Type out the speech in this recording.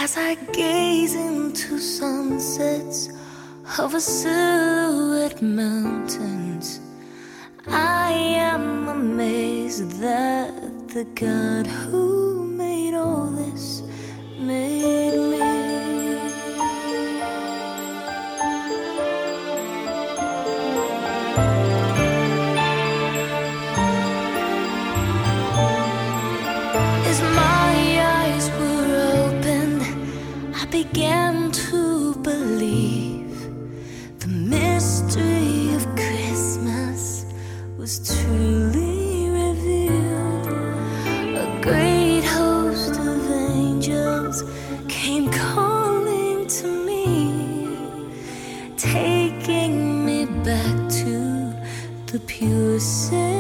As I gaze into sunsets over silhouette mountains, I am amazed that the God who made all this made me. As my eyes were opened, I began to believe the mystery of Christmas was truly revealed. A great host of angels came calling to me, taking me back to the pure